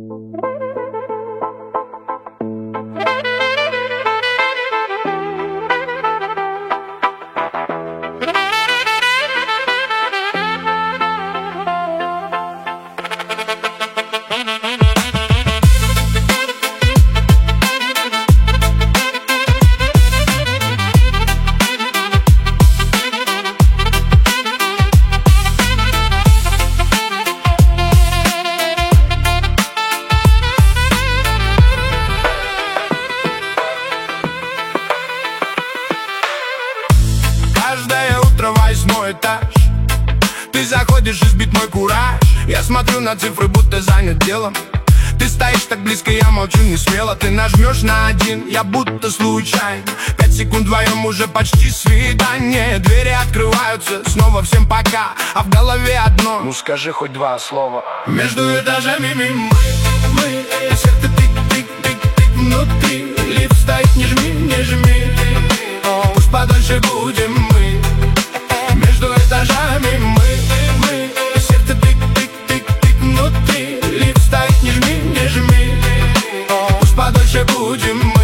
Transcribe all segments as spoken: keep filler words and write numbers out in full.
Каждое утро восьмой этаж. Ты заходишь, избит мой кураж. Я смотрю на цифры, будто занят делом. Ты стоишь так близко, я молчу не смело. Ты нажмешь на один, я будто случайно. Пять секунд вдвоем, уже почти свидание. Двери открываются, снова всем пока. А в голове одно: ну скажи хоть два слова. Между этажами мы, мы, сердце тик-тик-тик-тик внутри. Лифт стоит, не жми, не жми. Пусть подольше будем мы. Между этажами мы, мы, сердце тик-тик-тик-тик внутри. Лифт стоит, не жми, не жми. Пусть подольше будем мы.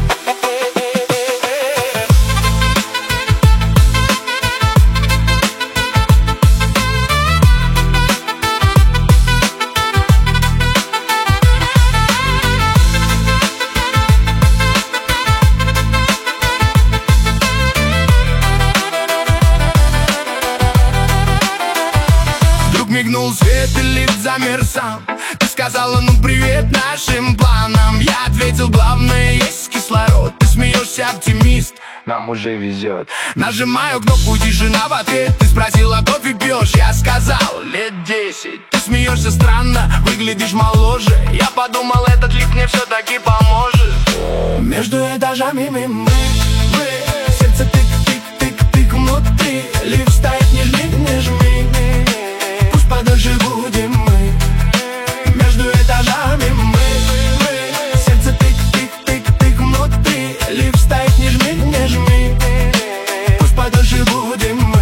Мигнул свет и лифт замер сам. Ты сказала, ну привет нашим планам. Я ответил, главное есть кислород. Ты смеешься, оптимист, нам уже везет. Нажимаю кнопку, тишина в ответ. Ты спросила, кофе пьешь, я сказал, лет десять. Ты смеешься странно, выглядишь моложе. Я подумал, этот лифт мне все-таки поможет. Между этажами мы, мы, мы. Сердце тык-тык-тык-тык внутри. Лифт стоит, не жми, не жми. Подольше будем мы. Между этажами мы, мы. Сердце тык-тык-тык-тык внутри. Лифт стоит, не жми, не жми. Пусть подольше будем мы.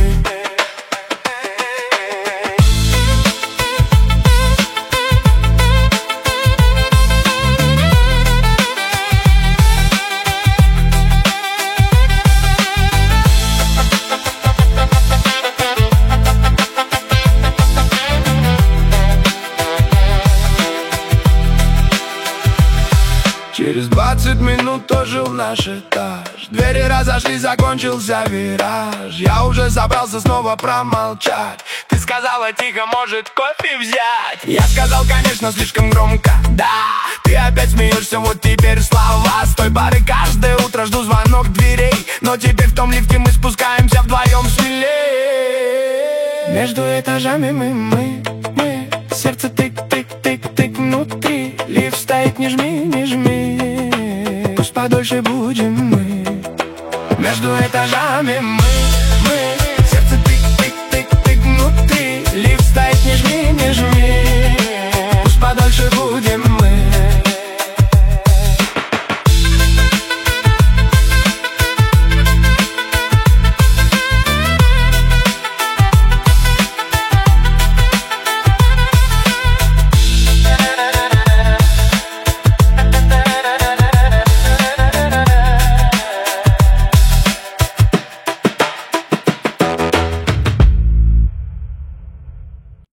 Через двадцать минут ожил наш этаж. Двери разошлись, закончился вираж. Я уже собрался снова промолчать. Ты сказала тихо, может кофе взять? Я сказал, конечно, слишком громко, да. Ты опять смеешься, вот теперь слова. С той поры каждое утро жду звонок дверей. Но теперь в том лифте мы спускаемся вдвоем смелее. Между этажами мы, мы.